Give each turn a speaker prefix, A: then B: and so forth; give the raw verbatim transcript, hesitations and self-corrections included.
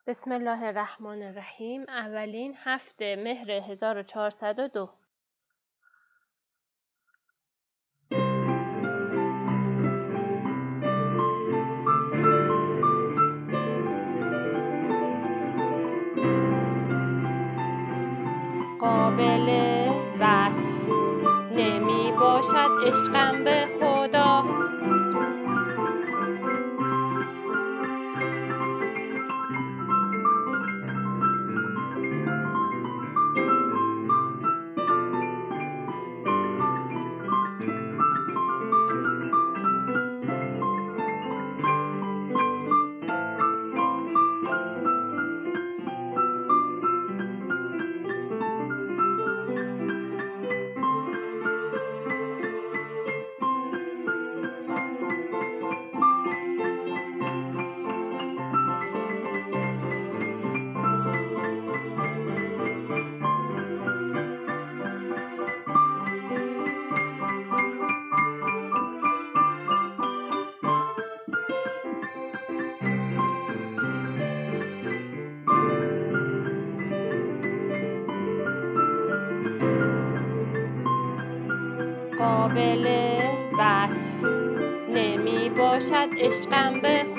A: بسم الله الرحمن الرحیم. اولین هفته مهر هزار و چهارصد و دو. قابل وصف نمی باشد عشقم به خدا، قابل وصف نمی باشد عشقم به